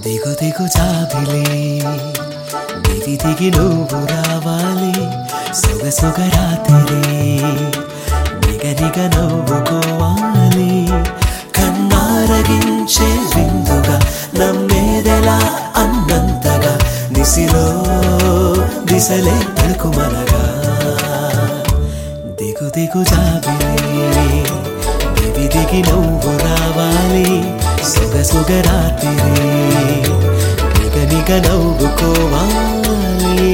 దిగు దిగు జాబిలే దిగి దిగి నువ్వు రావాలి సొగసొగ రాత్రి నిగ నిగ నవ్వుకోవాలి కన్నారగించే విందుగా నమ్మేదెలా అన్నంతగా దిశలో దిశలే తడుకుమనగా దిగు దిగు జాబిలే దిగి దిగి నువ్వు రావాలి సొగసొగ రాత్రి నిగ నిగ నవ్వుకోవాలి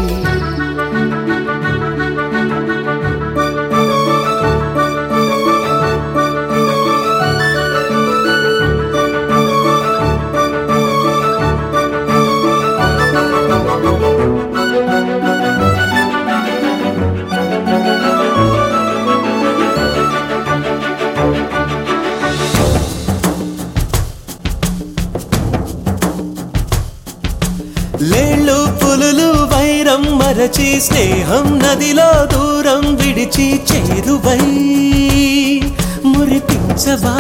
లేళ్ళు పులులు వైరం మరచి స్నేహం నదిలో దూరం విడిచి చేరువై మురిపించవా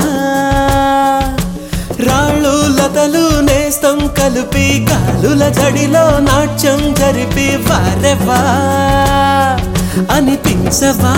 రాళ్ళు లతలు నేస్తం కలిపి గాలుల జడిలో నాట్యం జరిపి వారెవా అనిపించవా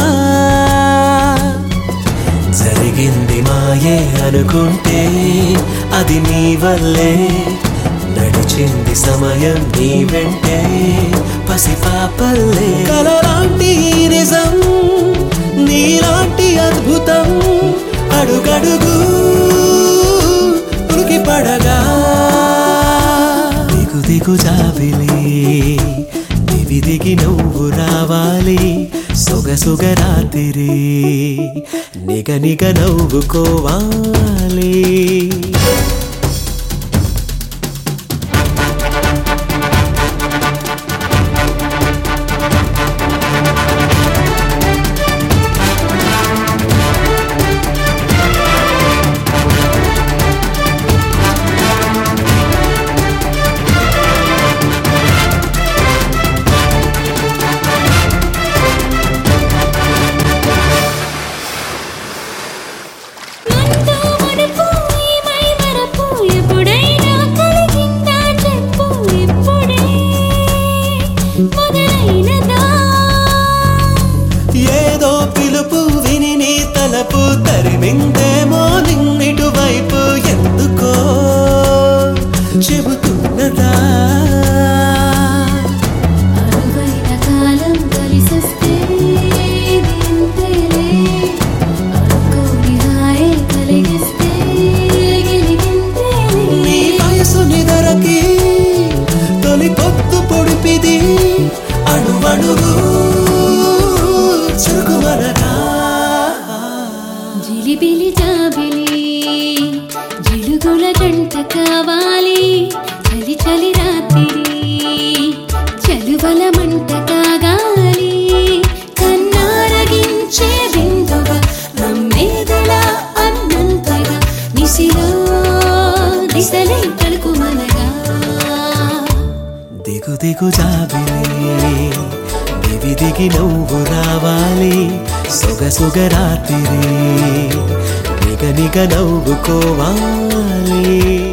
జరిగింది మాయే అనుకుంటే అది నీ వల్లే నడిచింది సమయం నీ వెంటే పసిపాపల్లే కలలాంటి నిజం నీలాంటి అద్భుతం అడుగడుగు ఉరికి పడగా దిగు దిగు జాబిలే దివి దిగి నువ్వు రావాలి సొగసొగ రాత్రి నిగ నిగ నవ్వుకోవాలి ఏదో పిలుపు విని నీ తలపు తరిమిందేమో నిన్నిటు వైపు ఎందుకో చెబుతున్నదా నీ వయసు నిదరకి తొలి పొత్తు పొడిపిది అణువణువు జిలిబిలి జాబిలి జిలుగుల జంట కావాలి చలి చలి రాత్రి చలువల మంట కాగాలి కన్నారగించే విందుగా నమ్మేదెలా అన్నంతగా నిసిలో దిశలే తడుకుమనగా దిగు దిగు జాబిలే దివి దిగి నువ్వు రావాలి సొగసొగ రాత్రి నిగ నిగ నవ్వుకోవాలి